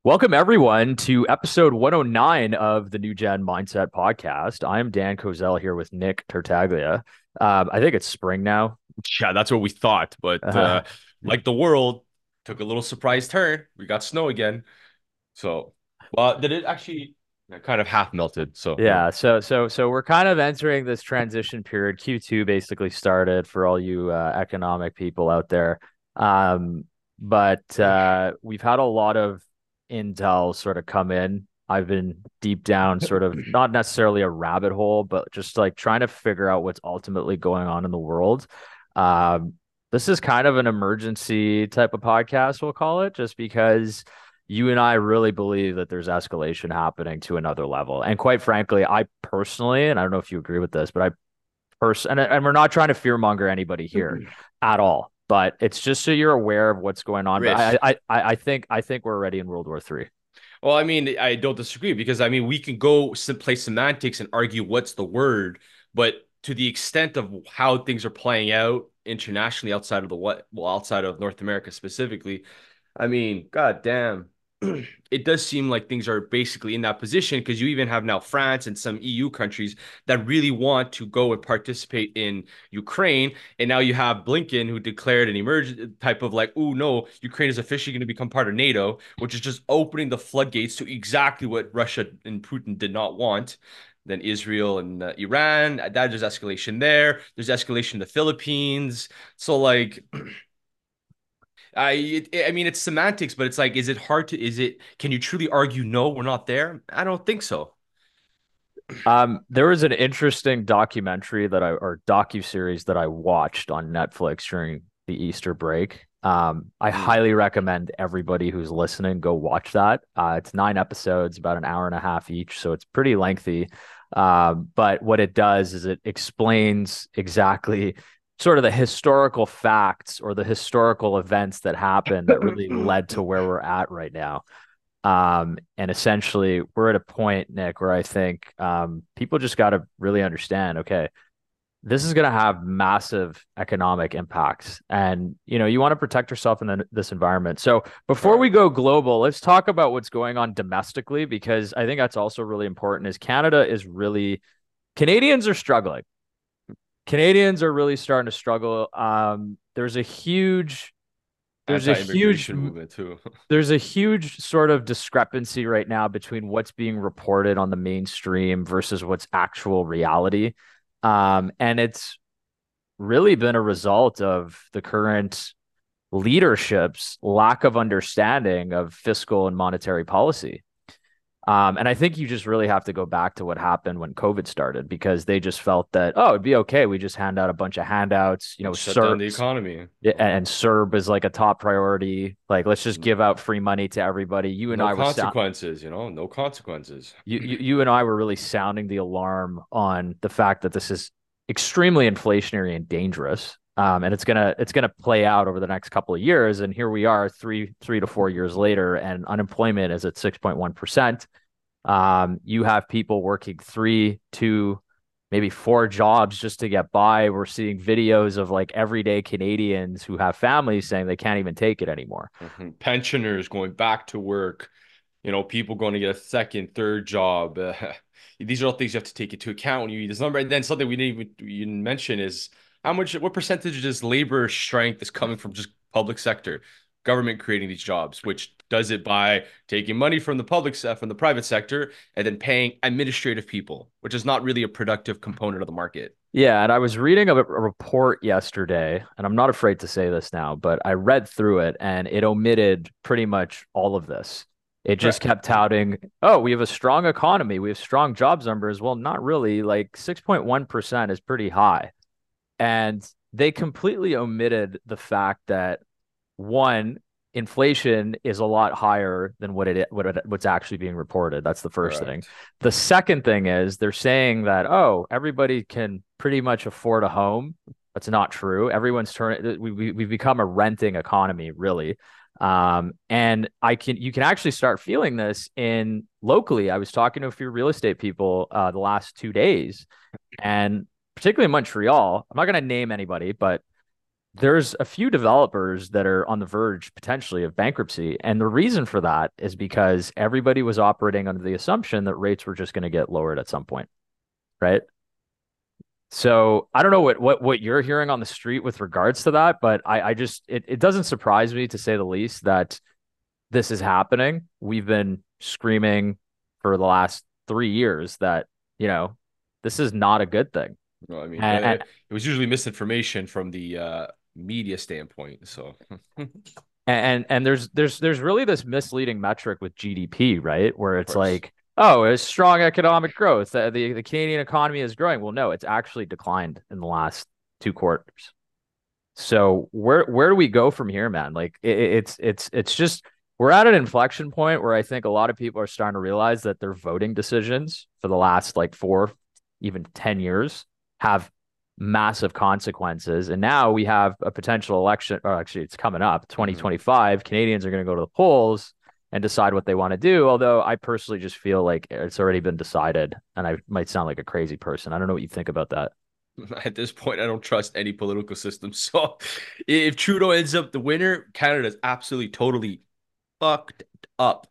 Welcome, everyone, to episode 109 of the New Gen Mindset Podcast. I am Dan Kozel here with Nick Tartaglia. I think it's spring now. Yeah, that's what we thought, but Uh, like the world took a little surprise turn. We got snow again. So, well, did it actually kind of half melted? So, yeah, so we're kind of entering this transition period. Q2 basically started for all you economic people out there. Um, but we've had a lot of intel sort of come in. I've been deep down, sort of not necessarily a rabbit hole, but just like trying to figure out what's ultimately going on in the world. Um, this is kind of an emergency type of podcast, we'll call it, just because you and I really believe that there's escalation happening to another level. And quite frankly, I personally, and I don't know if you agree with this, but and we're not trying to fearmonger anybody here at all, but it's just so you're aware of what's going on. But risk. I think we're already in World War III. Well, I mean, I don't disagree because I mean, we can go play semantics and argue what's the word, but to the extent of how things are playing out internationally outside of outside of North America specifically, I mean, god damn. It does seem like things are basically in that position because you even have now France and some EU countries that really want to go and participate in Ukraine. And now you have Blinken who declared an emergent type of like, oh no, Ukraine is officially going to become part of NATO, which is just opening the floodgates to exactly what Russia and Putin did not want. Then Israel and Iran, there's escalation there. There's escalation in the Philippines. So like I mean, it's semantics, but it's like, is it hard to, is it, can you truly argue, no, we're not there? I don't think so. There was an interesting documentary or docu-series that I watched on Netflix during the Easter break. I Mm. highly recommend everybody who's listening go watch that. It's 9 episodes, about an hour and a half each, so it's pretty lengthy. But what it does is it explains exactly sort of the historical facts or the historical events that happened that really led to where we're at right now. And essentially, we're at a point, Nick, where I think people just got to really understand, okay, this is going to have massive economic impacts. And, you want to protect yourself in this environment. So before we Correct. go global, let's talk about what's going on domestically, because I think that's also really important is Canadians are struggling. Canadians are really starting to struggle. There's a huge Anti-immigration movement too. there's a huge sort of discrepancy right now between what's being reported on the mainstream versus what's actual reality. And it's really been a result of the current leadership's lack of understanding of fiscal and monetary policy. And I think you just really have to go back to what happened when COVID started because they just felt that, oh, it'd be okay. We just hand out a bunch of handouts, And shut down the economy. yeah, and CERB is like a top priority. Like, let's just Mm. give out free money to everybody. No consequences, no consequences. You and I were really sounding the alarm on the fact that this is extremely inflationary and dangerous. And it's gonna play out over the next couple of years. And here we are, three to 4 years later, and unemployment is at 6.1%. You have people working three, two, maybe four jobs just to get by. We're seeing videos of like everyday Canadians who have families saying they can't even take it anymore. Mhm. Pensioners going back to work, people going to get a second, third job. These are all things you have to take into account when you read this number. And then something we didn't mention is what percentage is labor strength is coming from just public sector, government creating these jobs, which does it by taking money from from the private sector and then paying administrative people, which is not really a productive component of the market. Yeah, and I was reading a report yesterday, and I'm not afraid to say this now, but I read through it and it omitted pretty much all of this. It just Correct. kept touting, oh, we have a strong economy, we have strong jobs numbers. Well, not really. Like 6.1% is pretty high. And they completely omitted the fact that one, inflation is a lot higher than what's actually being reported. That's the first thing. Correct. The second thing is they're saying that, oh, everybody can pretty much afford a home. That's not true. Everyone's turning we've become a renting economy, really. And you can actually start feeling this in locally. I was talking to a few real estate people the last 2 days, and particularly in Montreal. I'm not going to name anybody, but there's a few developers that are on the verge potentially of bankruptcy. And the reason for that is because everybody was operating under the assumption that rates were just going to get lowered at some point, right? So I don't know what you're hearing on the street with regards to that, but I just it doesn't surprise me to say the least that this is happening. We've been screaming for the last 3 years that, you know, this is not a good thing. No, I mean, And it was usually misinformation from the media standpoint. So, of and there's really this misleading metric with GDP, right? Where it's course. like, oh, it's strong economic growth. The Canadian economy is growing. Well, no, it's actually declined in the last 2 quarters. So where do we go from here, man? Like it's just we're at an inflection point where I think a lot of people are starting to realize that their voting decisions for the last like 4, even 10 years have massive consequences. And now we have a potential election, or actually it's coming up, Hmm. 2025. Canadians are going to go to the polls and decide what they want to do. Although I personally just feel like it's already been decided, and I might sound like a crazy person. I don't know what you think about that. At this point, I don't trust any political system. So, if Trudeau ends up the winner, Canada's absolutely totally fucked up.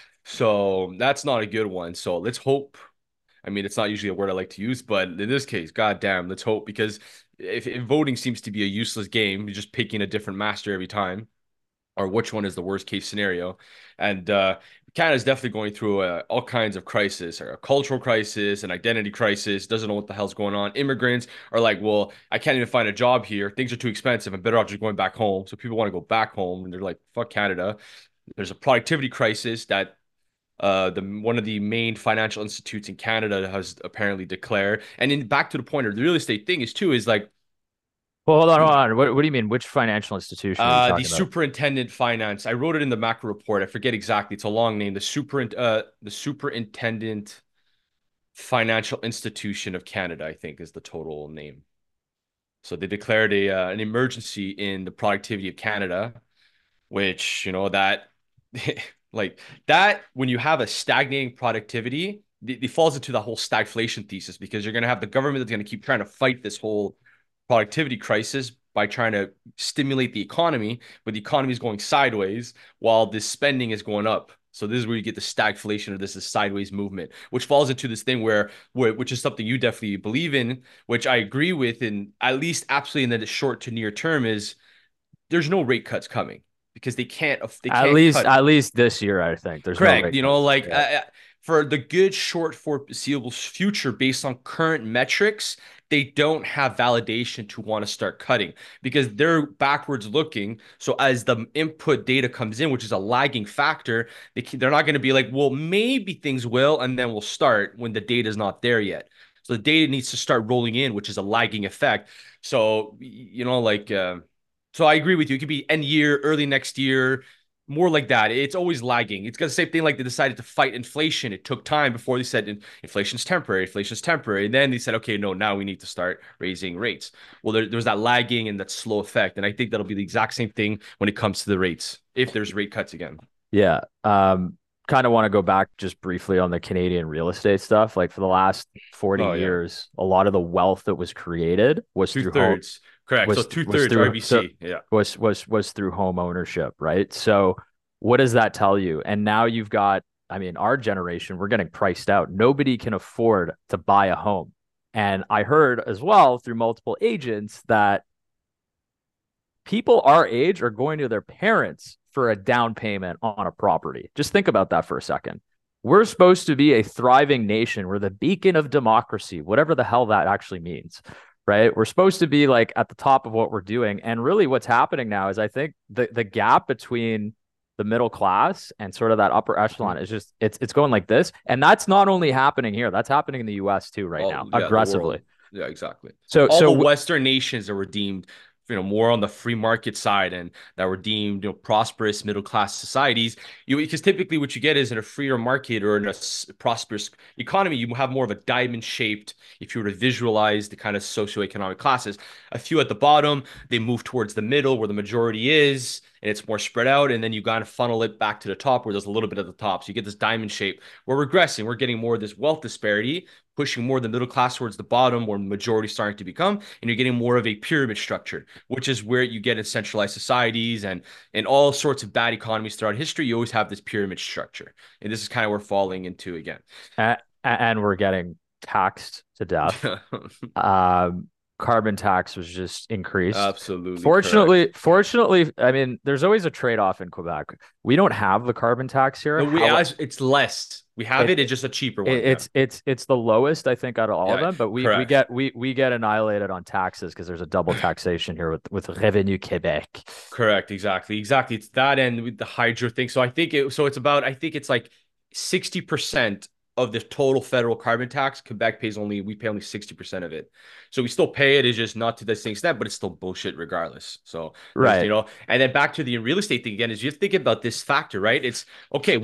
So that's not a good one. So let's hope. I mean, it's not usually a word I like to use, but in this case, goddamn, let's hope because if voting seems to be a useless game, you're just picking a different master every time, or which one is the worst case scenario. And Canada's definitely going through all kinds of crisis, or a cultural crisis, an identity crisis, doesn't know what the hell's going on. Immigrants are like, well, I can't even find a job here. Things are too expensive. I'm better off just going back home. So people want to go back home, and they're like, fuck Canada. There's a productivity crisis that the one of the main financial institutes in Canada has apparently declared. And in back to the point of the real estate thing is too is like Well, hold on. What do you mean? Which financial institution are you the talking about? superintendent finance. I wrote it in the macro report. I forget exactly. It's a long name. The superintendent financial institution of Canada, I think, is the total name. So they declared a an emergency in the productivity of Canada, which that like that when you have a stagnating productivity, it falls into the whole stagflation thesis because you're going to have the government that's going to keep trying to fight this whole productivity crisis by trying to stimulate the economy, but the economy is going sideways while this spending is going up. So this is where you get the stagflation or this is sideways movement, which falls into this thing where which is something you definitely believe in, which I agree with, in at least absolutely in the short to near term is there's no rate cuts coming because they At can't least cut. at least this year, I think there's no Correct. rate cuts. Like Yeah. for the good short foreseeable future, based on current metrics, they don't have validation to want to start cutting because they're backwards looking. So as the input data comes in, which is a lagging factor, they're not going to be like, well, maybe things will, and then we'll start when the data is not there yet. So the data needs to start rolling in, which is a lagging effect. So so I agree with you. It could be end year, early next year, more like that. It's always lagging. It's got the same thing like they decided to fight inflation. It took time before they said inflation's temporary, inflation's temporary. And then they said, okay, no, now we need to start raising rates. Well, there's that lagging and that slow effect. And I think that'll be the exact same thing when it comes to the rates, if there's rate cuts again. Yeah. Kind of want to go back just briefly on the Canadian real estate stuff. Like for the last 40 Oh, yeah. years, a lot of the wealth that was created was Two through home thirds. Correct. So two was thirds through so RBC. Yeah. was through home ownership, right? So what does that tell you? And now you've got, I mean, our generation, we're getting priced out. Nobody can afford to buy a home. And I heard as well through multiple agents that people our age are going to their parents for a down payment on a property. Just think about that for a second. We're supposed to be a thriving nation. We're the beacon of democracy, whatever the hell that actually means, right? We're supposed to be like at the top of what we're doing. And really what's happening now is I think the gap between the middle class and sort of that upper echelon is just it's going like this. And that's not only happening here, that's happening in the US too right now, All yeah, the aggressively. world. Yeah, exactly. So All the so Western nations that were deemed, more on the free market side and that were deemed, prosperous middle class societies. Because typically what you get is in a freer market or in a prosperous economy, you have more of a diamond shaped. If you were to visualize the kind of socioeconomic classes, a few at the bottom, they move towards the middle where the majority is. and it's more spread out, and then you kind of funnel it back to the top where there's a little bit at the top. So you get this diamond shape. We're regressing. We're getting more of this wealth disparity, pushing more of the middle class towards the bottom, where the majority is starting to become, and you're getting more of a pyramid structure, which is where you get in centralized societies and in all sorts of bad economies throughout history. You always have this pyramid structure, and this is kind of where we're falling into again. And we're getting taxed to death. Um, Carbon tax was just increased. Absolutely correct. Fortunately, I mean, there's always a trade-off in Quebec. We don't have the carbon tax here. No, How it's less. We have it, it. It's just a cheaper one. Yeah. it's the lowest, I think, out of all of Yeah. them. But Correct. we get annihilated on taxes because there's a double taxation here with Revenu Québec. Correct. Exactly. Exactly. It's that and with the hydro thing. So it's about, I think it's like 60% of the total federal carbon tax. We pay only 60% of it. So we still pay it. It's just not to the same extent, but it's still bullshit regardless. So Right. and then back to the real estate thing again, is you have to think about this factor, right? It's okay.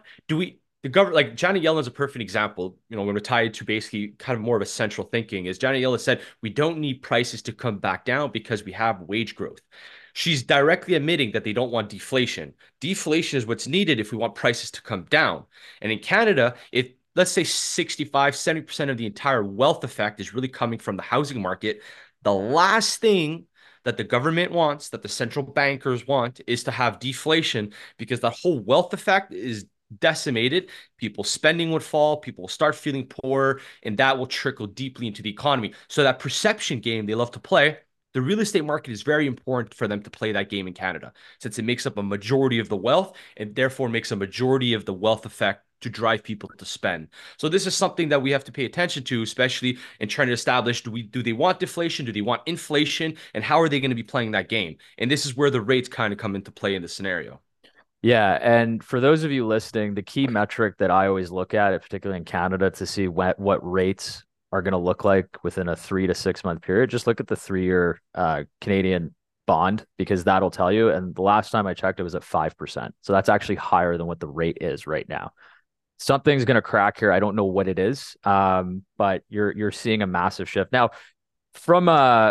The government, like Janet Yellen is a perfect example. When we're tied to basically kind of more of a central thinking, is Janet Yellen said, we don't need prices to come back down because we have wage growth. She's directly admitting that they don't want deflation. Deflation is what's needed if we want prices to come down. And in Canada, if let's say 65, 70% of the entire wealth effect is really coming from the housing market, the last thing that the government wants, that the central bankers want, is to have deflation because that whole wealth effect is decimated. People's spending would fall, people will start feeling poor, and that will trickle deeply into the economy. So that perception game they love to play, the real estate market is very important for them to play that game in Canada, since it makes up a majority of the wealth and therefore makes a majority of the wealth effect to drive people to spend. So this is something that we have to pay attention to, especially in trying to establish, do they want deflation? Do they want inflation? And how are they going to be playing that game? And this is where the rates kind of come into play in the scenario. Yeah, and for those of you listening, the key metric that I always look at, particularly in Canada, to see what rates are going to look like within a 3 to 6 month period, just look at the 3 year Canadian bond because that'll tell you. And the last time I checked, it was at 5%. So that's actually higher than what the rate is right now. Something's going to crack here. I don't know what it is, but you're seeing a massive shift now from a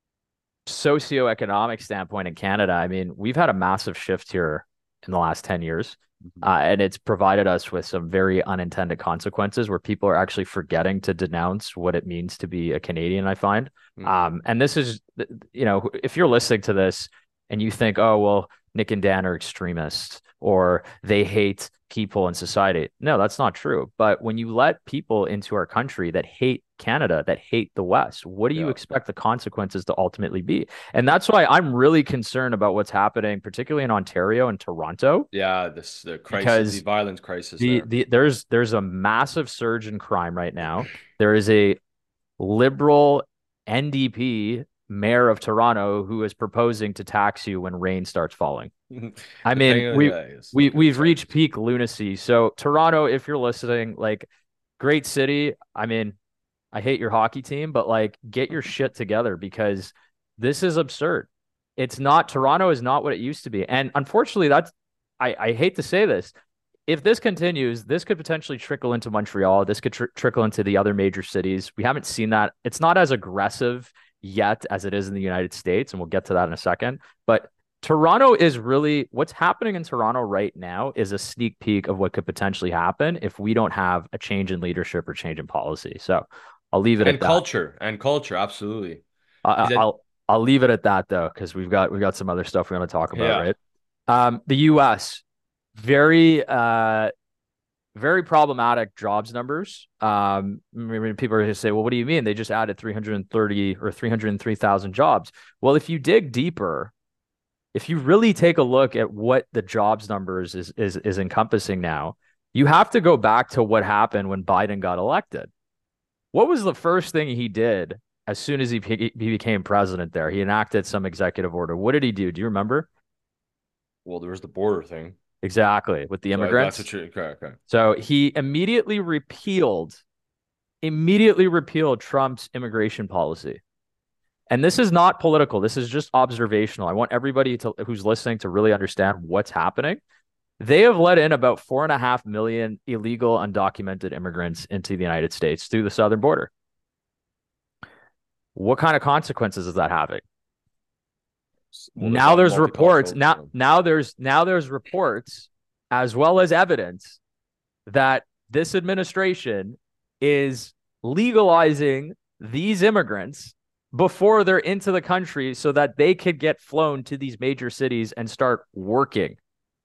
socioeconomic standpoint in Canada. I mean, we've had a massive shift here in the last 10 years. And it's provided us with some very unintended consequences where people are actually forgetting to denounce what it means to be a Canadian, I find. And this is, if you're listening to this and you think, oh, well, Nick and Dan are extremists or they hate people in society. No, that's not true. But when you let people into our country that hate Canada, that hate the West, what do you Yeah. expect the consequences to ultimately be? And that's why I'm really concerned about what's happening, particularly in Ontario and Toronto, Yeah, the crisis, the because violence crisis there. there's a massive surge in crime right now. There is a liberal NDP mayor of Toronto who is proposing to tax you when rain starts falling. I mean, Depending on, yeah, it's not good. we've Sorry. reached peak lunacy. So Toronto, if you're listening, like great city. I mean, I hate your hockey team, but like get your shit together because this is absurd. It's not Toronto is not what it used to be. And unfortunately, I hate to say this. If this continues, this could potentially trickle into Montreal. This could trickle into the other major cities. We haven't seen that. It's not as aggressive yet as it is in the United States, and we'll get to that in a second. But Toronto is really what's happening in Toronto right now is a sneak peek of what could potentially happen if we don't have a change in leadership or change in policy. So I'll leave it at that. And culture, absolutely. I, Is that I'll I'll leave it at that though, because we've got some other stuff we want to talk about, yeah. right? The U.S. very very problematic jobs numbers. People are going to say, well, what do you mean? They just added 330 or 303,000 jobs. Well, if you dig deeper, if you really take a look at what the jobs numbers is encompassing now, you have to go back to what happened when Biden got elected. What was the first thing he did as soon as he became president there? He enacted some executive order. What did he do? Do you remember? Well, there was the border thing. Exactly, with the So that's immigrants. what you okay, okay. So he immediately repealed Trump's immigration policy. And this is not political. This is just observational. I want everybody who's listening to really understand what's happening. They have let in about 4.5 million illegal, undocumented immigrants into the United States through the southern border. What kind of consequences is that having? Well, there's Now a there's reports. multicultural. Now there's reports as well as evidence that this administration is legalizing these immigrants before they're into the country so that they could get flown to these major cities and start working.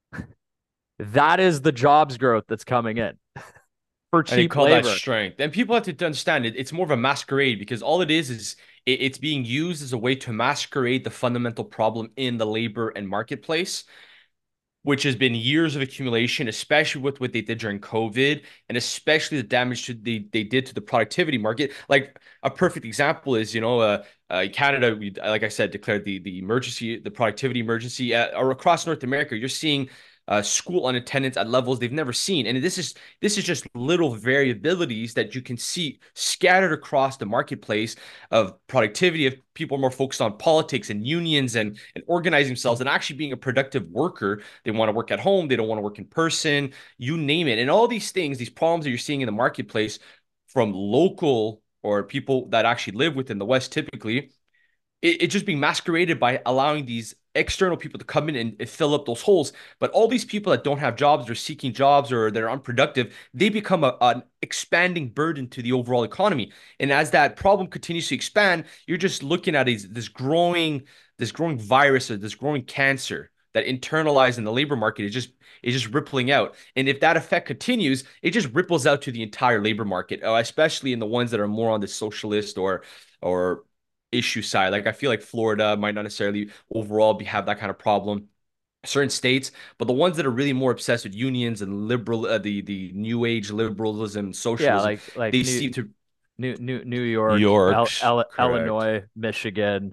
That is the jobs growth that's coming in for And they cheap call that labor. strength. And people have to understand it. It's more of a masquerade because all it is it's being used as a way to masquerade the fundamental problem in the labor and marketplace, which has been years of accumulation, especially with what they did during COVID, and especially the damage they did to the productivity market. Like a perfect example is, Canada, we, like I said, declared the emergency, the productivity emergency, or across North America. You're seeing school unattendance at levels they've never seen, and this is just little variabilities that you can see scattered across the marketplace of productivity. If people are more focused on politics and unions and organizing themselves and actually being a productive worker, they want to work at home, they don't want to work in person, you name it. And all these things, these problems that you're seeing in the marketplace from local or people that actually live within the West typically, it's just being masqueraded by allowing these external people to come in and fill up those holes. But all these people that don't have jobs, they're seeking jobs or they're unproductive, they become an expanding burden to the overall economy. And as that problem continues to expand, you're just looking at this growing virus or this growing cancer that internalized in the labor market is just rippling out. And if that effect continues, it just ripples out to the entire labor market, especially in the ones that are more on the socialist or issue side. Like I feel like Florida might not necessarily overall have that kind of problem. Certain states, but the ones that are really more obsessed with unions and liberal, the new age liberalism and Yeah, socialism, like they seem to. New York, York's correct. Illinois, Michigan,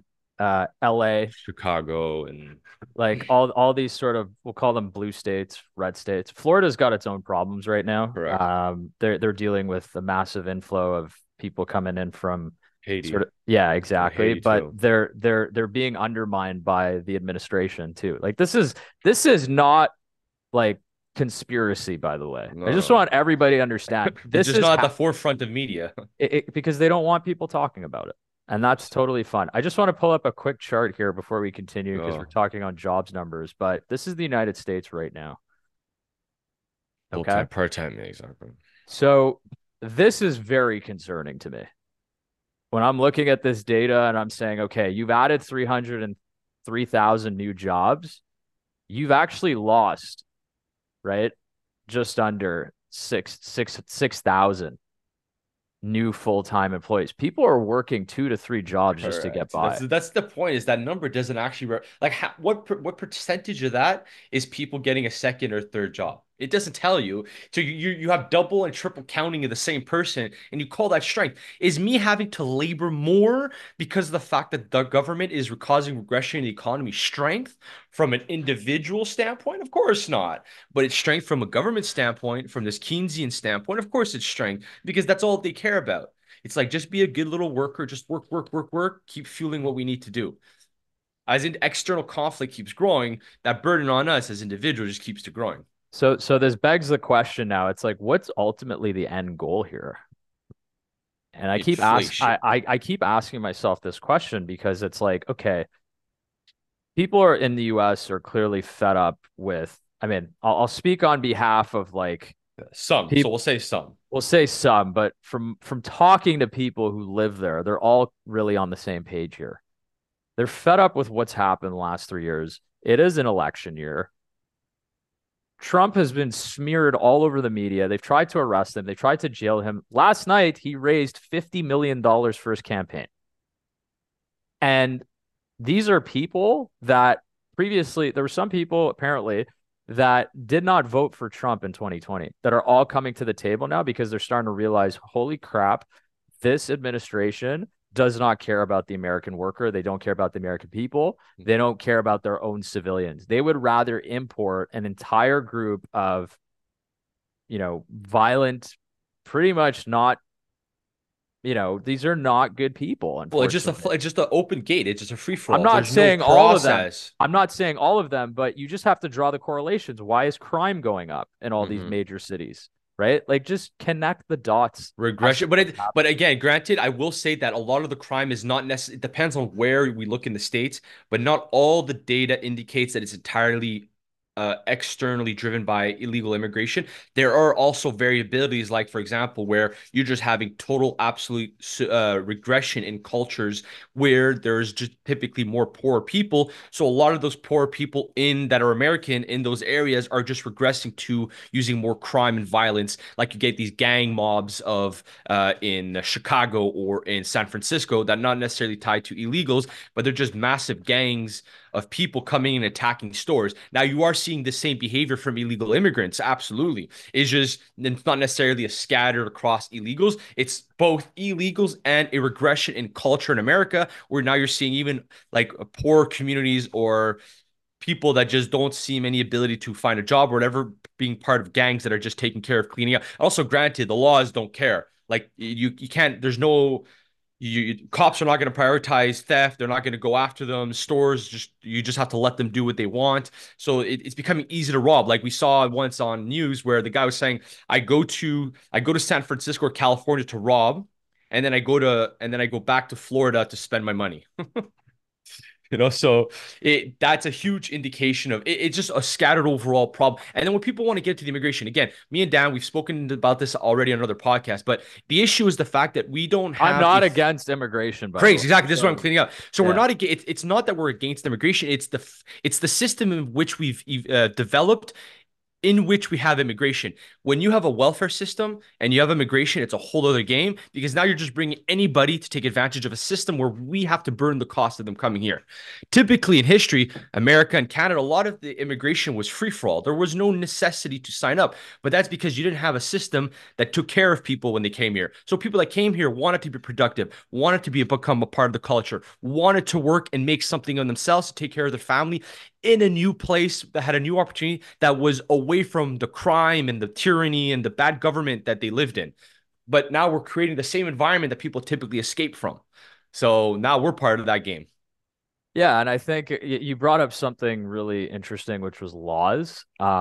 LA, Chicago and like all these sort of, we'll call them blue states, red states. Florida's got its own problems right now. correct. They're dealing with a massive inflow of people coming in from sort Haiti of, yeah, and exactly. Haiti But too. they're being undermined by the administration too. Like this is not like conspiracy, by the way. I just No, want everybody to understand it's this just is not at the forefront of media. because they don't want people talking about it. And that's totally fun. I just want to pull up a quick chart here before we continue because we're Oh, talking on jobs numbers, but this is the United States right now. full Okay. time, part time, yeah, exactly. So this is very concerning to me. When I'm looking at this data and I'm saying, okay, you've added 303,000 new jobs, you've actually lost, right? Just under 6,000 new full-time employees. People are working 2 to 3 jobs just to get Correct. That's by. that's the point. Is that number doesn't actually like what percentage of that is people getting a second or third job? It doesn't tell you. So you have double and triple counting of the same person, and you call that strength. Is me having to labor more because of the fact that the government is causing regression in the economy strength from an individual standpoint? Of course not. But it's strength from a government standpoint, from this Keynesian standpoint. Of course it's strength because that's all they care about. It's like just be a good little worker, just work, work, work, work, keep fueling what we need to do. As in external conflict keeps growing, that burden on us as individuals just keeps to growing. So this begs the question now. It's like, what's ultimately the end goal here? And Inflation. I keep asking myself this question because it's like, okay, people are in the US are clearly fed up with, I mean, I'll speak on behalf of like Some. So people, we'll say some. we'll say some, but from talking to people who live there, they're all really on the same page here. They're fed up with what's happened the last 3 years. It is an election year. Trump has been smeared all over the media. They've tried to arrest him. They tried to jail him. Last night, he raised $50 million for his campaign. And these are people that previously, there were some people apparently that did not vote for Trump in 2020 that are all coming to the table now because they're starting to realize, holy crap, this administration does not care about the American worker. They don't care about the American people. They don't care about their own civilians. They would rather import an entire group of, violent, pretty much not, these are not good people, Well, it's just a unfortunately. it's just an open gate. It's just a free for I'm all. not There's no saying all of them. process. I'm not saying all of them, but you just have to draw the correlations. Why is crime going up in all these Hmm. major cities? right? Like just connect the dots as to Regression, what's but happening. again, granted, I will say that a lot of the crime is not necessarily, it depends on where we look in the states, but not all the data indicates that it's entirely externally driven by illegal immigration. There are also variabilities, like for example, where you're just having total absolute regression in cultures where there's just typically more poor people. So a lot of those poor people in that are American in those areas are just regressing to using more crime and violence. Like you get these gang mobs of in Chicago or in San Francisco that not necessarily tied to illegals, but they're just massive gangs of people coming and attacking stores. Now you are seeing the same behavior from illegal immigrants, absolutely. It's not necessarily a scattered across illegals. It's both illegals and a regression in culture in America, where now you're seeing even like poor communities or people that just don't seem any ability to find a job or whatever being part of gangs that are just taking care of cleaning up. Also, granted, the laws don't care. Like you can't. There's no cops are not going to prioritize theft. They're not going to go after them. Stores just you just have to let them do what they want. So it's becoming easy to rob. Like we saw once on news where the guy was saying, I go to San Francisco or California to rob, and then I go back to Florida to spend my money." So that's a huge indication of it's just a scattered overall problem. And then when people want to get to the immigration, again, me and Dan, we've spoken about this already on another podcast, but the issue is the fact that we don't I'm have not against immigration, by the way. praise. Exactly. This is what I'm So cleaning up. So we're yeah. not against. It's not that we're against immigration. It's the system in which we've developed in which we have immigration. When you have a welfare system and you have immigration, it's a whole other game because now you're just bringing anybody to take advantage of a system where we have to burn the cost of them coming here. Typically in history, America and Canada, a lot of the immigration was free for all. There was no necessity to sign up, but that's because you didn't have a system that took care of people when they came here. So people that came here wanted to be productive, wanted to become a part of the culture, wanted to work and make something on themselves to take care of their family in a new place that had a new opportunity that was away from the crime and the tyranny and the bad government that they lived in. But now we're creating the same environment that people typically escape from. So now we're part of that game. Yeah, and I think you brought up something really interesting, which was laws.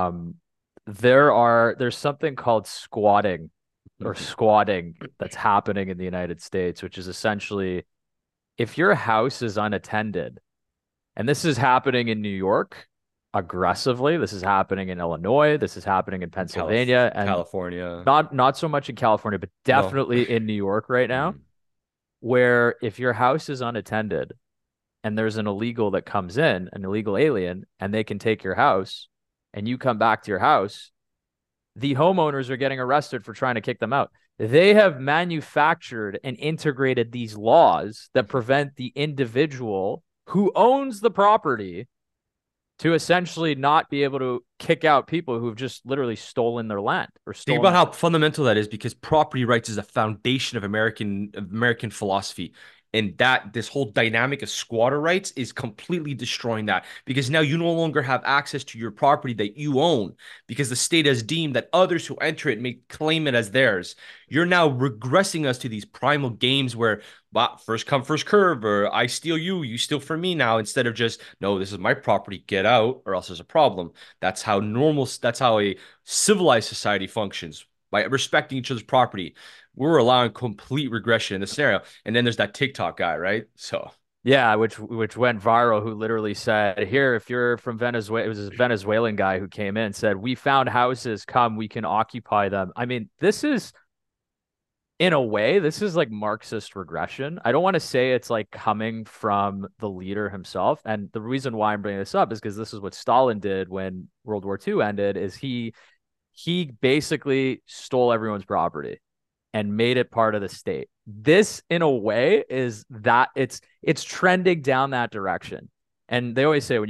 There's something called squatting or squatting that's happening in the United States, which is essentially if your house is unattended, and this is happening in New York aggressively, this is happening in Illinois, this is happening in Pennsylvania, and California. not so much in California, but No. definitely in New York right now, Mm. where if your house is unattended and there's an illegal that comes in, an illegal alien, and they can take your house, and you come back to your house, the homeowners are getting arrested for trying to kick them out. They have manufactured and integrated these laws that prevent the individual who owns the property to essentially not be able to kick out people who've just literally stolen their land or Think stolen about their. how fundamental that is because property rights is a foundation of American philosophy. And that this whole dynamic of squatter rights is completely destroying that because now you no longer have access to your property that you own because the state has deemed that others who enter it may claim it as theirs. You're now regressing us to these primal games where well, first come, first curve, or I steal you, you steal from me now, instead of just, no, this is my property, get out, or else there's a problem. That's how a civilized society functions by respecting each other's property. We're allowing complete regression in this scenario. And then there's that TikTok guy, right? So Yeah, which went viral, who literally said, "Here, if you're from Venezuela," it was this Venezuelan guy who came in, said, "We found houses, come, we can occupy them." I mean, this is in a way, this is like Marxist regression. I don't want to say it's like coming from the leader himself. And the reason why I'm bringing this up is because this is what Stalin did when World War II ended, is he basically stole everyone's property and made it part of the state. This, in a way, is that it's trending down that direction. And they always say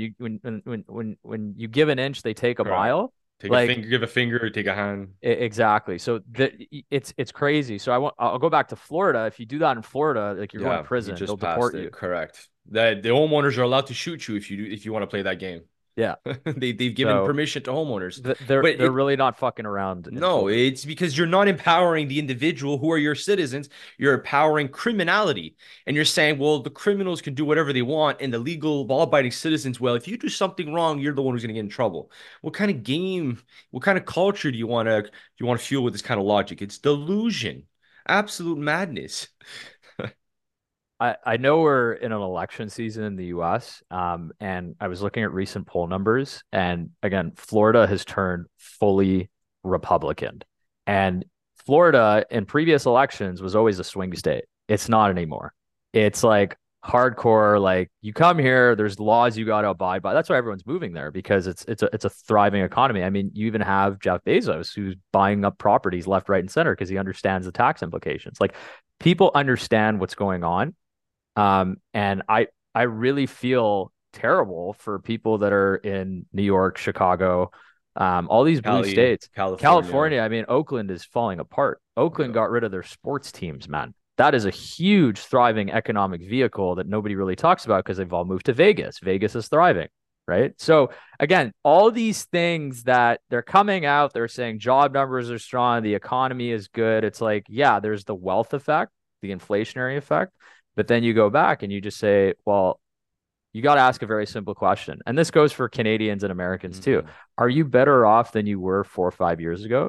when you give an inch, they take a correct. mile. Take a Like finger, give a finger, take a hand. exactly. So it's crazy. So I'll go back to Florida. If you do that in Florida, like you're going to Yeah, he prison. They'll just passed deport it. you. Correct. The homeowners are allowed to shoot you if you want to play that game. Yeah. They've given So permission to homeowners. they're But they're really not fucking around in no, Florida. it's because you're not empowering the individual who are your citizens. You're empowering criminality. And you're saying, well, the criminals can do whatever they want, and the legal, law-abiding citizens, well, if you do something wrong, you're the one who's going to get in trouble. What kind of game, what kind of culture do you want to fuel with this kind of logic? It's delusion, absolute madness. I know we're in an election season in the US, and I was looking at recent poll numbers, and again, Florida has turned fully Republican. And Florida in previous elections was always a swing state. It's not anymore. It's like hardcore, like you come here, there's laws you got to abide by. That's why everyone's moving there because it's a thriving economy. I mean, you even have Jeff Bezos who's buying up properties left, right, and center because he understands the tax implications. Like people understand what's going on, and I really feel terrible for people that are in New York, Chicago, all these blue states. California. California, I mean, Oakland is falling apart. Oakland Yeah. got rid of their sports teams, man. That is a huge, thriving economic vehicle that nobody really talks about because they've all moved to Vegas. Vegas is thriving, right? So again, all these things that they're coming out, they're saying job numbers are strong, the economy is good. It's like, yeah, there's the wealth effect, the inflationary effect. But then you go back and you just say, well, you got to ask a very simple question. And this goes for Canadians and Americans too. Mhm. Are you better off than you were 4 or 5 years ago?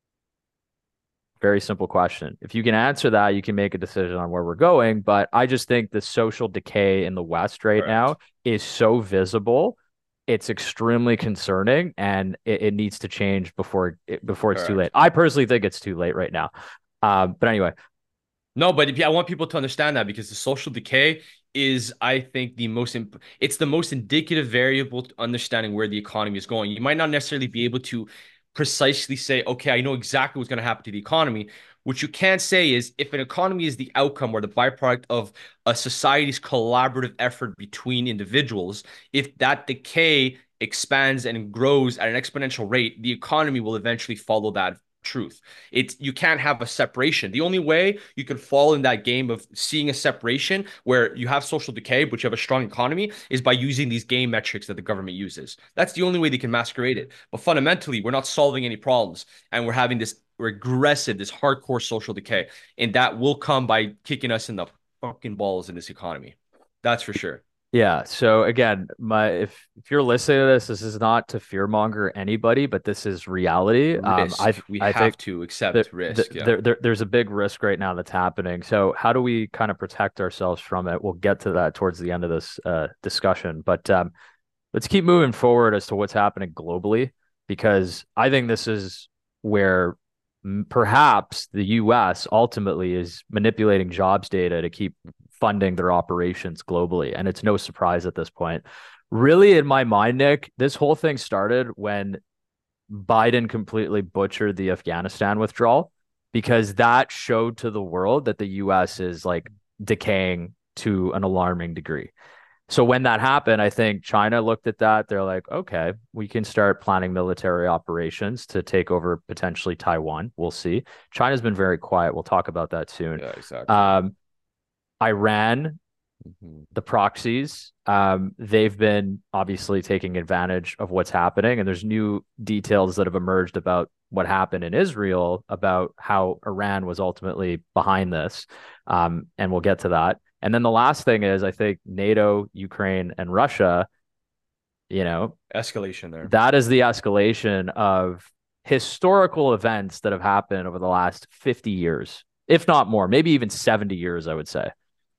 Very simple question. If you can answer that, you can make a decision on where we're going. But I just think the social decay in the West right Correct. now is so visible. It's extremely concerning and it needs to change before it's too late. Correct. I personally think it's too late right now. But anyway, No, but I want people to understand that because the social decay is, I think, it's the most indicative variable to understanding where the economy is going. You might not necessarily be able to precisely say, okay, I know exactly what's going to happen to the economy. What you can say is if an economy is the outcome or the byproduct of a society's collaborative effort between individuals, if that decay expands and grows at an exponential rate, the economy will eventually follow that truth. You can't have a separation. The only way you can fall in that game of seeing a separation where you have social decay but you have a strong economy is by using these game metrics that the government uses. That's the only way they can masquerade it. But fundamentally, we're not solving any problems and we're having this regressive, this hardcore social decay, and that will come by kicking us in the fucking balls in this economy. That's for sure. yeah. So again, if you're listening to this, this is not to fearmonger anybody, but this is reality. Risk. We I think have to that accept risk. Yeah. there's a big risk right now that's happening. So how do we kind of protect ourselves from it? We'll get to that towards the end of this discussion, but let's keep moving forward as to what's happening globally, because I think this is where perhaps the US ultimately is manipulating jobs data to keep funding their operations globally. And it's no surprise at this point. Really, in my mind, Nick, this whole thing started when Biden completely butchered the Afghanistan withdrawal because that showed to the world that the US is like decaying to an alarming degree. So when that happened, I think China looked at that. They're like, okay, we can start planning military operations to take over potentially Taiwan. We'll see. China's been very quiet. We'll talk about that soon. Yeah, exactly. Um, Iran, Mhm. the proxies, they've been obviously taking advantage of what's happening. And there's new details that have emerged about what happened in Israel, about how Iran was ultimately behind this. And we'll get to that. And then the last thing is, I think NATO, Ukraine, and Russia, you know, Escalation there. that is the escalation of historical events that have happened over the last 50 years, if not more, maybe even 70 years, I would say.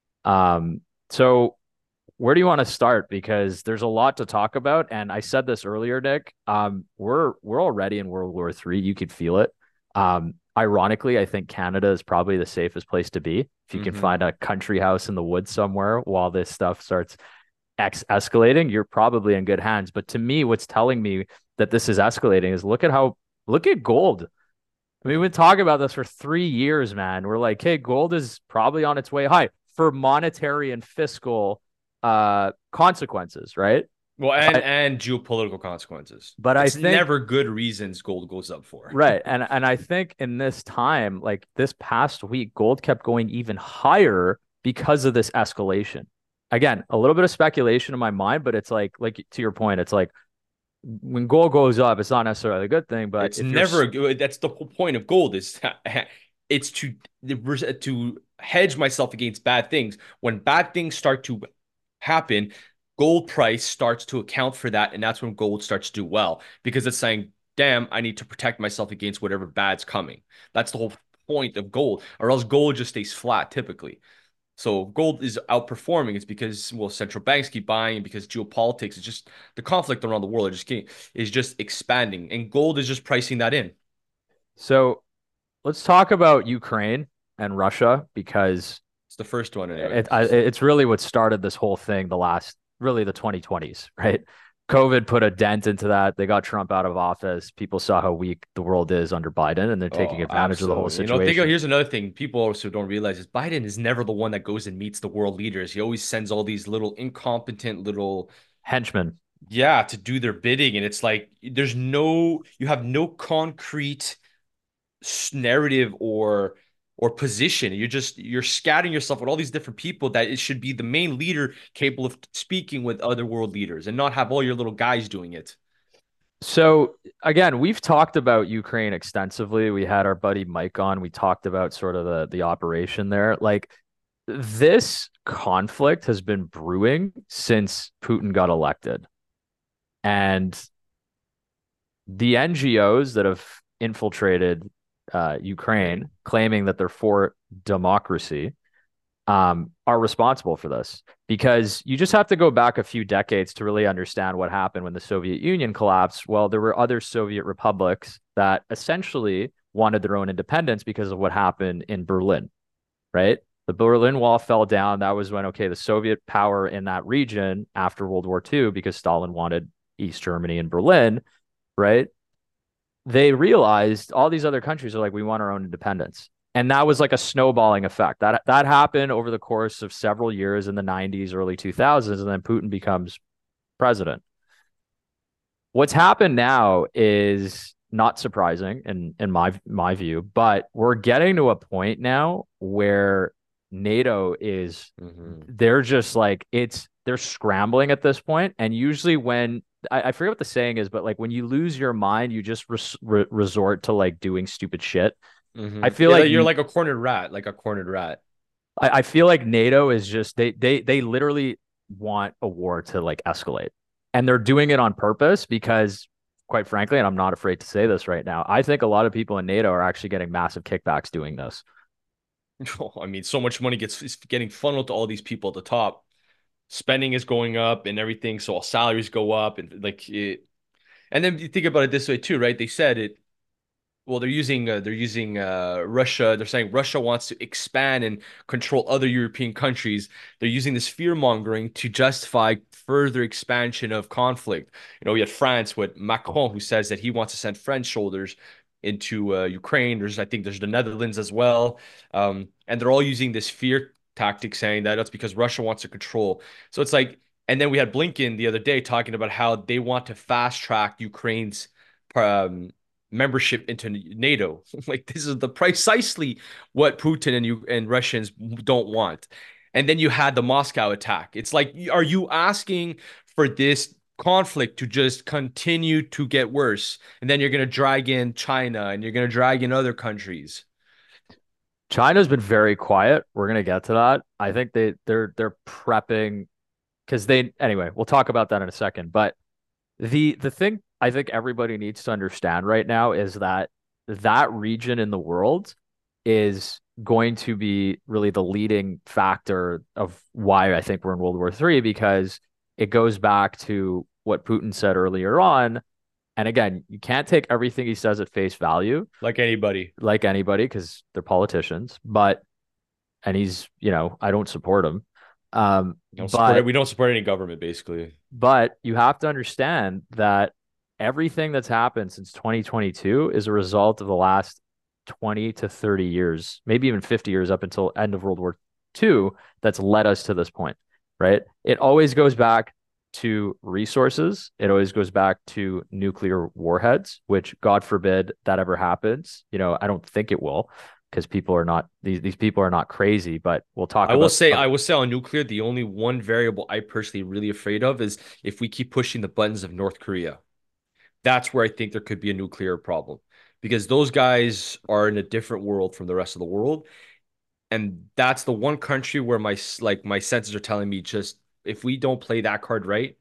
So where do you want to start? Because there's a lot to talk about. And I said this earlier, Nick. We're already in World War III. You could feel it. Ironically, I think Canada is probably the safest place to be. If you can Hmm. find a country house in the woods somewhere while this stuff starts escalating, you're probably in good hands. But to me, what's telling me that this is escalating is look at gold. I mean, we've been talking about this for 3 years, man. We're like, hey, gold is probably on its way high for monetary and fiscal consequences, right? Well, and But and geopolitical consequences. but I It's think never good reasons gold goes up for. right, and I think in this time, like this past week, gold kept going even higher because of this escalation. Again, a little bit of speculation in my mind, but it's like to your point, it's like when gold goes up, it's not necessarily a good thing, but It's if you're never a good. That's the whole point of gold is it's to hedge myself against bad things. When bad things start to happen, gold price starts to account for that, and that's when gold starts to do well because it's saying, "Damn, I need to protect myself against whatever bad's coming." That's the whole point of gold, or else gold just stays flat typically. So gold is outperforming. It's because well, central banks keep buying, and because geopolitics is just the conflict around the world is just expanding, and gold is just pricing that in. so let's talk about Ukraine and Russia because It's the first one anyways. it's really what started this whole thing the last really the 2020s, right? COVID put a dent into that. They got Trump out of office. People saw how weak the world is under Biden, and they're taking Oh, advantage of the whole absolutely. Think of situation. here's another thing people also don't realize is Biden is never the one that goes and meets the world leaders. He always sends all these little incompetent little Henchmen. yeah to do their bidding, and it's like you have no concrete narrative or position. You're scattering yourself with all these different people that it should be the main leader capable of speaking with other world leaders and not have all your little guys doing it. So again, we've talked about Ukraine extensively. We had our buddy Mike on. We talked about sort of the operation there. Like this conflict has been brewing since Putin got elected. And the NGOs that have infiltrated Ukraine, claiming that they're for democracy, are responsible for this because you just have to go back a few decades to really understand what happened when the Soviet Union collapsed. Well, there were other Soviet republics that essentially wanted their own independence because of what happened in Berlin, right? The Berlin Wall fell down. That was when, okay, the Soviet power in that region after World War II, because Stalin wanted East Germany and Berlin, right? They realized all these other countries are like, we want our own independence. And that was like a snowballing effect. That happened over the course of several years in the 90s, early 2000s, and then Putin becomes president. What's happened now is not surprising in my view, but we're getting to a point now where NATO is Hmm. they're just like they're scrambling at this point. And usually when I forget what the saying is, but like when you lose your mind, you just resort to like doing stupid shit. I Hmm. feel Yeah, like you're like a cornered rat, like a cornered rat. I feel like NATO is just they literally want a war to like escalate. And they're doing it on purpose because quite frankly, and I'm not afraid to say this right now, I think a lot of people in NATO are actually getting massive kickbacks doing this. I mean, so much money is getting funneled to all these people at the top. Spending is going up and everything, so all salaries go up and like it. And then you think about it this way too, right? They said it. Well, they're using Russia. They're saying Russia wants to expand and control other European countries. They're using this fear mongering to justify further expansion of conflict. We had France with Macron, who says that he wants to send French soldiers into Ukraine. I think there's the Netherlands as well, and they're all using this fear tactic, saying that that's because Russia wants to control. So it's like, and then we had Blinken the other day talking about how they want to fast track Ukraine's um, membership into NATO. Like this is the precisely what Putin and you and Russians don't want. And then you had the Moscow attack. It's like, are you asking for this conflict to just continue to get worse? And then you're going to drag in China and you're going to drag in other countries. China's been very quiet. We're gonna get to that. I think they're prepping because they anyway, we'll talk about that in a second. But the thing I think everybody needs to understand right now is that that region in the world is going to be really the leading factor of why I think we're in World War III because it goes back to what Putin said earlier on. And again, you can't take everything he says at face value, Like anybody. like anybody, because they're politicians. But and he's, I don't support him. Um, You don't support it. but We don't support any government, basically. But you have to understand that everything that's happened since 2022 is a result of the last 20 to 30 years, maybe even 50 years up until end of World War II that's led us to this point, right? It always goes back to resources. It always goes back to nuclear warheads, which God forbid that ever happens. I don't think it will because people are not these people are not crazy, but we'll talk I will about say, I will say on nuclear, the only one variable I personally really afraid of is if we keep pushing the buttons of North Korea. That's where I think there could be a nuclear problem because those guys are in a different world from the rest of the world. And that's the one country where my senses are telling me just if we don't play that card right,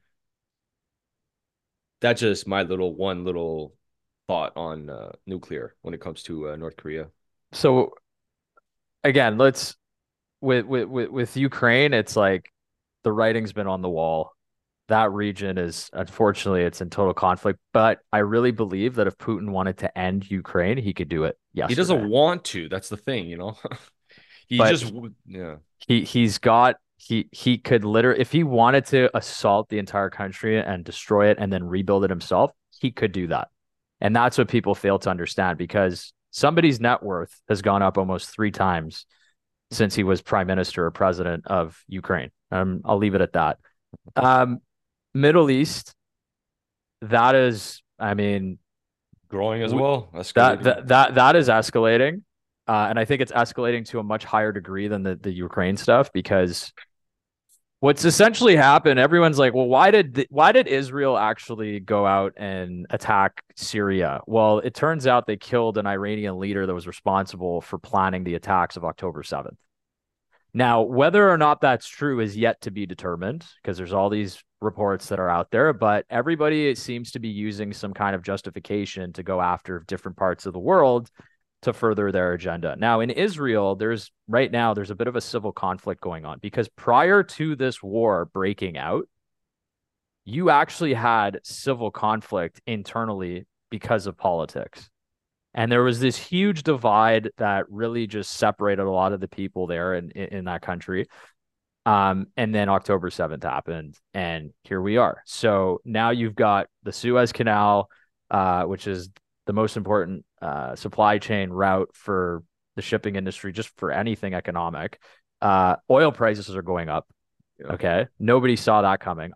that's just my little thought on nuclear when it comes to North Korea. So again, let's with Ukraine, it's like the writing's been on the wall. That region is unfortunately it's in total conflict. But I really believe that if Putin wanted to end Ukraine, he could do it He yesterday. doesn't want to. That's the thing, you know. He But just yeah. he's got he could literally if he wanted to assault the entire country and destroy it and then rebuild it himself, he could do that. And that's what people fail to understand because somebody's net worth has gone up almost 3 times since he was prime minister or president of Ukraine. I'll leave it at that. Um, Middle East, that is, I mean, Growing as w- well, escalating. that is escalating, and I think it's escalating to a much higher degree than the Ukraine stuff because what's essentially happened, everyone's like, well, why did Israel actually go out and attack Syria? Well, it turns out they killed an Iranian leader that was responsible for planning the attacks of October 7th. Now, whether or not that's true is yet to be determined because there's all these reports that are out there, but everybody seems to be using some kind of justification to go after different parts of the world to further their agenda. Now, in Israel, there's a bit of a civil conflict going on because prior to this war breaking out, you actually had civil conflict internally because of politics. And there was this huge divide that really just separated a lot of the people there in that country. And then October 7th happened, and here we are. So now you've got the Suez Canal, which is the most important supply chain route for the shipping industry, just for anything economic. Oil prices are going up. Yeah. Okay. Nobody saw that coming.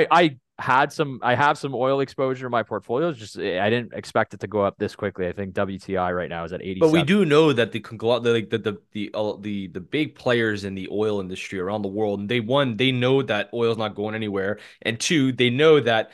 I have some oil exposure in my portfolios. Just I didn't expect it to go up this quickly. I think WTI right now is at But we 87. do know that the conglomerate, like the big players in the oil industry around the world, and they know that oil's not going anywhere, and two, they know that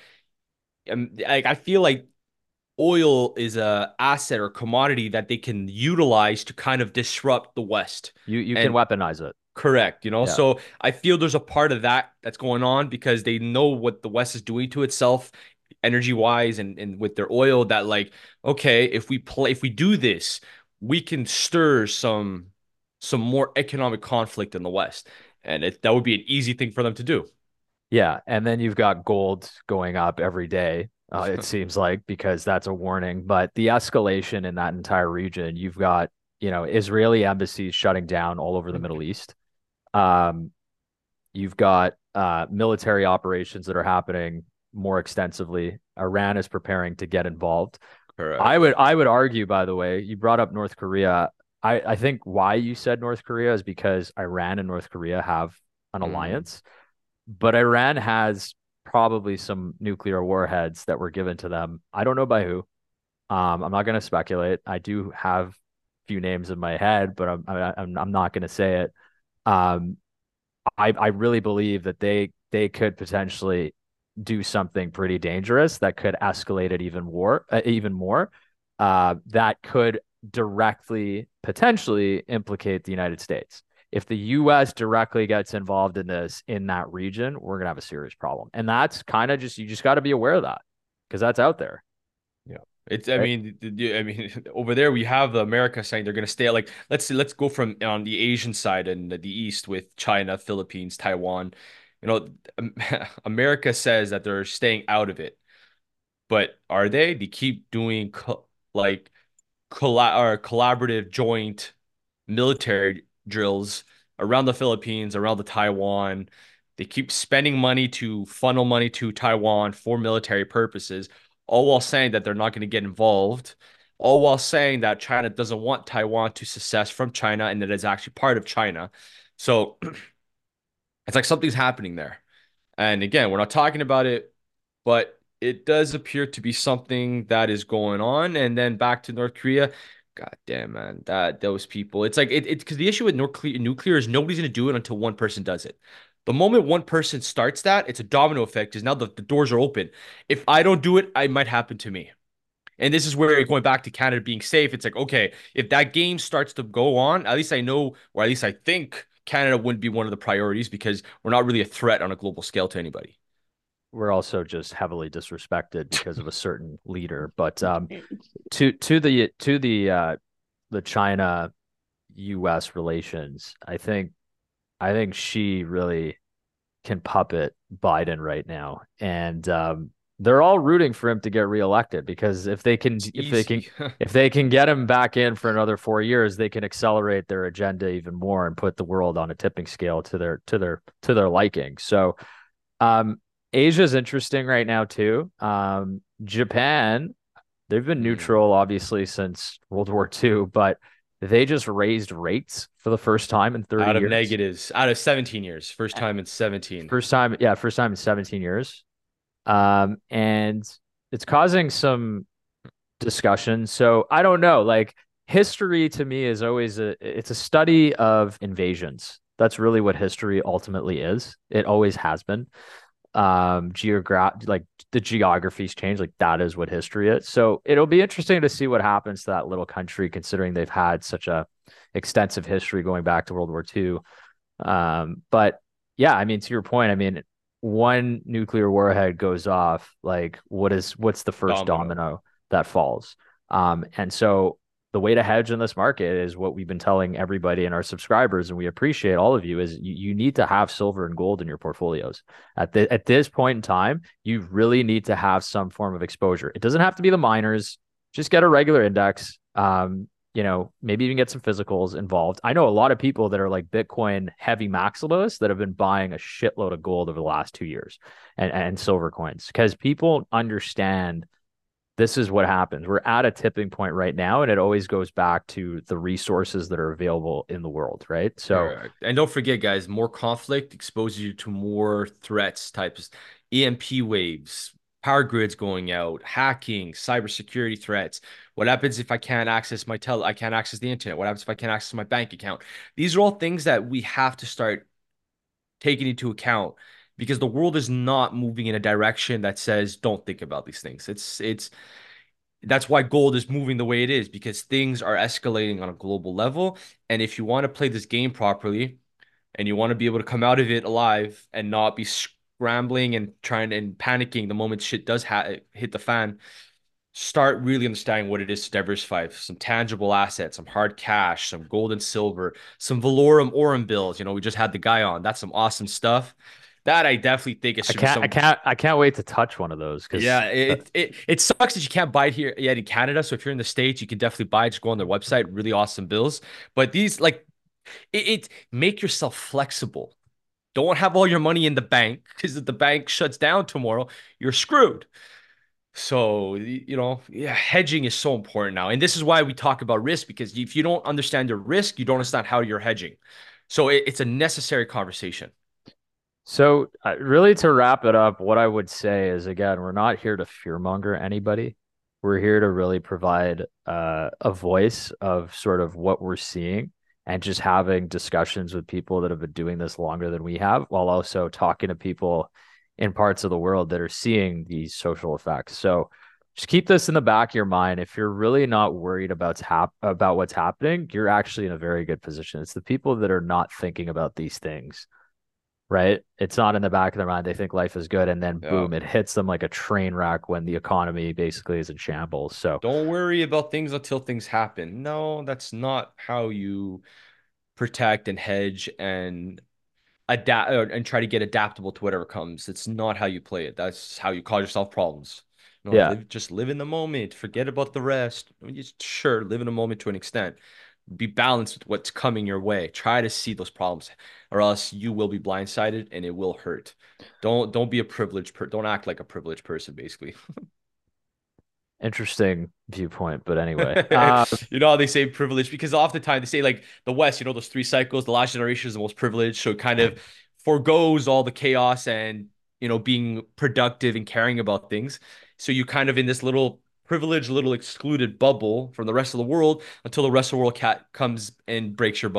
like I feel like oil is a asset or commodity that they can utilize to kind of disrupt the West. You can And weaponize it. correct, you know. Yeah. So I feel there's a part of that that's going on because they know what the West is doing to itself, energy wise, and with their oil. That like, okay, if we do this, we can stir some more economic conflict in the West, and that would be an easy thing for them to do. Yeah. And then you've got gold going up every day. It seems like because that's a warning. But the escalation in that entire region, you've got, Israeli embassies shutting down all over the Middle East. Um, You've got military operations that are happening more extensively. Iran is preparing to get involved. Correct. I would argue, by the way, you brought up North Korea. I think why you said North Korea is because Iran and North Korea have an Mm, alliance, but Iran has probably some nuclear warheads that were given to them. I don't know by who. I'm not going to speculate. I do have a few names in my head, but I'm not going to say it. Um, I really believe that they could potentially do something pretty dangerous that could escalate it even more. That could directly potentially implicate the United States. If the U.S. directly gets involved in this in that region, we're gonna have a serious problem, and that's kind of just you just got to be aware of that because that's out there, yeah. right? I mean, over there we have the America saying they're going to stay. Like, let's go from on the Asian side and the East with China, Philippines, Taiwan. You know, America says that they're staying out of it, but are they? They keep doing like collaborative joint military drills around the Philippines, around the Taiwan. They keep spending money to funnel money to Taiwan for military purposes, all while saying that they're not going to get involved, all while saying that China doesn't want Taiwan to secess from China and that it's actually part of China. So it's like something's happening there. And again, we're not talking about it, but it does appear to be something that is going on. And then back to North Korea. God damn, man, that those people. It's like it's because the issue with nuclear is nobody's gonna do it until one person does it. The moment one person starts that, it's a domino effect because now the doors are open. If I don't do it, it might happen to me. And this is where going back to Canada being safe, it's like, okay, if that game starts to go on, at least I know, or at least I think Canada wouldn't be one of the priorities because we're not really a threat on a global scale to anybody. We're also just heavily disrespected because of a certain leader. But to the China U.S. relations, I think she really can puppet Biden right now, and they're all rooting for him to get reelected because if they can It's if they can easy. if they can get him back in for another 4 years, they can accelerate their agenda even more and put the world on a tipping scale to their liking. So um, Asia's interesting right now too. Japan, they've been Hmm. neutral obviously since World War II, but they just raised rates for the first time in 30 Out of years. negatives, out of 17 years, first time in 17. First time, yeah, first time in 17 years. And it's causing some discussion. So I don't know. Like history to me is always it's a study of invasions. That's really what history ultimately is. It always has been. Like the geography's changed. Like that is what history is. So it'll be interesting to see what happens to that little country, considering they've had such a extensive history going back to World War II. But yeah, I mean, to your point, I mean, one nuclear warhead goes off, like what's the first Domino. domino that falls? And so the way to hedge in this market is what we've been telling everybody and our subscribers, and we appreciate all of you, is you need to have silver and gold in your portfolios. At this point in time, you really need to have some form of exposure. It doesn't have to be the miners, just get a regular index. Maybe even get some physicals involved. I know a lot of people that are like Bitcoin heavy maximalists that have been buying a shitload of gold over the last 2 years and silver coins because people understand this is what happens. We're at a tipping point right now, and it always goes back to the resources that are available in the world, right? So, Correct. And don't forget, guys, more conflict exposes you to more threats types, EMP waves, power grids going out, hacking, cybersecurity threats. What happens if I can't access I can't access the internet? What happens if I can't access my bank account? These are all things that we have to start taking into account because the world is not moving in a direction that says don't think about these things. It's that's why gold is moving the way it is because things are escalating on a global level. And if you want to play this game properly and you want to be able to come out of it alive and not be scrambling and trying and panicking the moment shit does hit the fan, start really understanding what it is to diversify some tangible assets, some hard cash, some gold and silver, some Valorum Aurum bills. We just had the guy on. That's some awesome stuff. That I definitely think it I should be can't, I some. can't, I can't wait to touch one of those because Yeah, it sucks that you can't buy it here yet in Canada. So if you're in the States, you can definitely buy it. Just go on their website, really awesome bills. But these like it make yourself flexible. Don't have all your money in the bank because if the bank shuts down tomorrow, you're screwed. So, yeah, hedging is so important now. And this is why we talk about risk because if you don't understand your risk, you don't understand how you're hedging. So it's a necessary conversation. So, really, to wrap it up, what I would say is again, we're not here to fearmonger anybody. We're here to really provide a voice of sort of what we're seeing and just having discussions with people that have been doing this longer than we have, while also talking to people in parts of the world that are seeing these social effects. So, just keep this in the back of your mind. If you're really not worried about what's happening, you're actually in a very good position. It's the people that are not thinking about these things, right? It's not in the back of their mind. They think life is good, and then Yeah. boom, it hits them like a train wreck when the economy basically is in shambles. So, Don't worry about things until things happen. No, that's not how you protect and hedge and adapt and try to get adaptable to whatever comes. It's not how you play it. That's how you cause yourself problems. No, yeah, just live in the moment. Forget about the rest. I mean, just sure, live in the moment to an extent. Be balanced with what's coming your way. Try to see those problems, or else you will be blindsided and it will hurt. Don't be a don't act like a privileged person, basically. interesting viewpoint. But anyway, You know how they say privilege because oftentimes they say like the West, those three cycles, the last generation is the most privileged, so it kind of forgoes all the chaos and being productive and caring about things. So you kind of in this little privileged, little excluded bubble from the rest of the world until the rest of the world cat comes and breaks your bubble.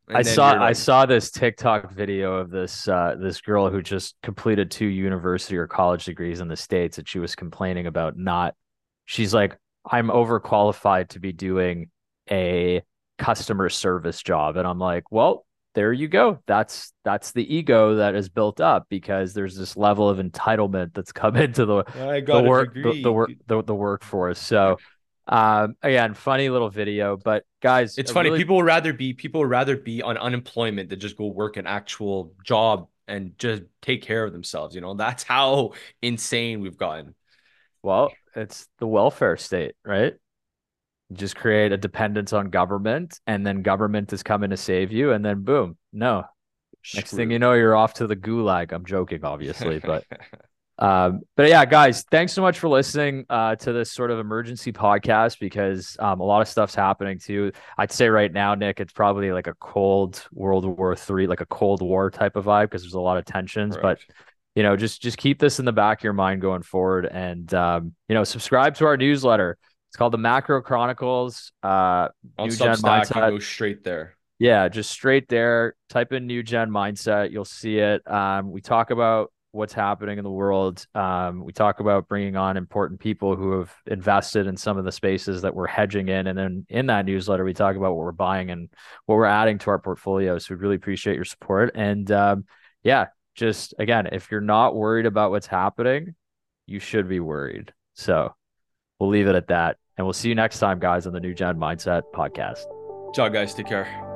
And then you're I like, saw this TikTok video of this girl who just completed 2 university or college degrees in the States, and she was complaining about not. She's like, I'm overqualified to be doing a customer service job, and I'm like, well, there you go. That's the ego that is built up because there's this level of entitlement that's come into I the got a work degree. the workforce. So again, funny little video, but guys, It's I funny. really People would rather be on unemployment than just go work an actual job and just take care of themselves. That's how insane we've gotten. well, it's the welfare state, right? Just create a dependence on government, and then government is coming to save you, and then boom, no. Next thing you Screwed. know, you're off to the gulag. I'm joking, obviously, but yeah, guys, thanks so much for listening to this sort of emergency podcast because a lot of stuff's happening too. I'd say right now, Nick, it's probably like a cold World War III, like a Cold War type of vibe because there's a lot of tensions. But Correct. just keep this in the back of your mind going forward, and subscribe to our newsletter. It's called the Macro Chronicles, On New Gen Substack, you Mindset. go straight there. Yeah, just straight there. Type in New Gen Mindset. You'll see it. We talk about what's happening in the world. We talk about bringing on important people who have invested in some of the spaces that we're hedging in. And then in that newsletter, we talk about what we're buying and what we're adding to our portfolio. So we really appreciate your support. And yeah, just again, if you're not worried about what's happening, you should be worried. So we'll leave it at that. And we'll see you next time, guys, on the New Gen Mindset podcast. Ciao, guys. Take care.